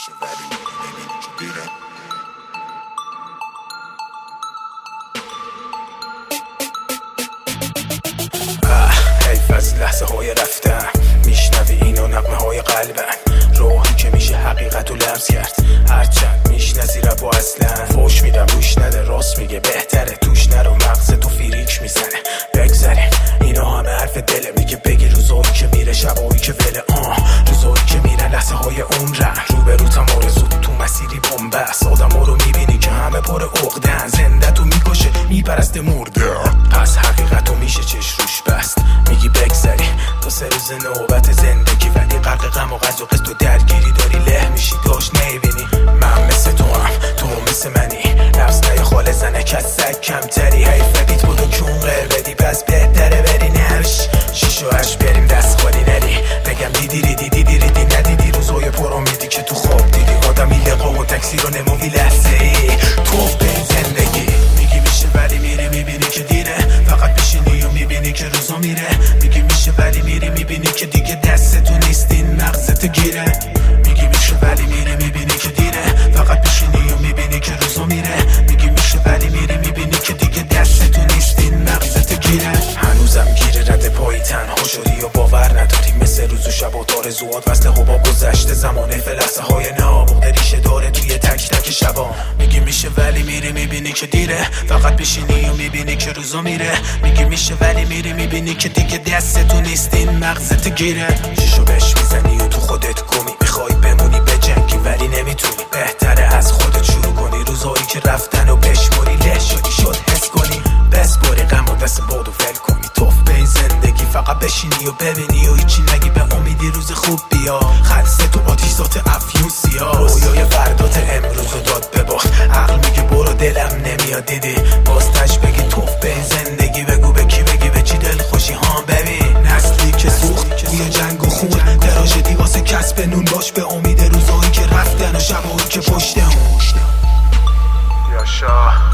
میشه ولی میبینی که دیره. حیف از لحظه های رفتن، میشنوی اینو نغمه های قلبن، راهی که میشه حقیقت رو لمس کرد. هرچند میشنزی رب و اصلا فوش میدم روش نده، راست میگه بهتره توش نرو، مغز تو فیریک میزنه. بگذاریم اینا همه حرف دله، میگه بگی روزایی که میره شبایی که وله، روزایی که میره لحظه های عمرن، روبروتم آرزو تو مسیری بنبست. آدم ها رو میبینی که همه پر عقدن، زنده تو میکشه میپرست مرده، پس حقیقت رو میشه چش روش بست. میگی بگذاری تا 3 روز نوبت زندگی، ولی غرق غم و غز و قصد و درگیری داری، له میشی داشت نمیبینی. من مثل تو هم تو مثل منی، نفس نای خاله زنه که از سگ کمتری. حیف بیت بودو که عمره بدی، پس بهتره بری نمش 6 و 8 بریم دست خالی نری. بگم دیدی ندیدی روزای پر امیدی که تو خواب دیدی، آدمی لقا و تکسی رو نموی لحظه ای توف به زندگی. میگی میشه ولی میری میبینی که دیره، فقط بشینی و میبینی که روزا میره. میگی میشه ولی میری میبینی که دیگه دستتو نیستین مغزت گیره. میگی میشه ولی میری میبینی که دیره، فقط بشینی و میبینی که روزا میره. میگی میشه ولی میری میبینی که دیگه دستتو نیستین مغزت گیره. هنوزم گیره رد پایی تنها شدی و باور نداری، مثل روز و شب و آرزوات وصل حباب گذشته زمانه، فلسه های نابغ ریشه داره توی تک تک شبا. میگی میشه ولی میری میبینی که دیره، فقط بشینی و میبینی که روزا میره. میگی میشه ولی میری میبینی که دیگه دستتو نیستین مغزت گیره. شیشو بهش میزنی و تو خودت گمی، میخوای بمونی به جنگی ولی نمیتونی، بهتره از خودت شروع کنی. روزایی که رفتن و بشموری، له شدی شد حس کنی، بسپاری غم و دست باد و ول کنی. توف به این زندگی فقط بشینی و ببینی و هیچی نگی، به امیدی روز خوب بیا. خلصه تو آتیشات افیون سیاه، رویای فردات امروز رو داد به باخت. عقل میگه برو دلم نمیاد دیدی، باز تش بگی توف به این زندگی. بگو به کی بگی به چی دل خوشی ها، ببین نسلی که سوخت توی جنگ و خون، تراژدی واسه کسب نون. باش به امید روزایی که رفتن و شبایی که پشت هم. یا شاه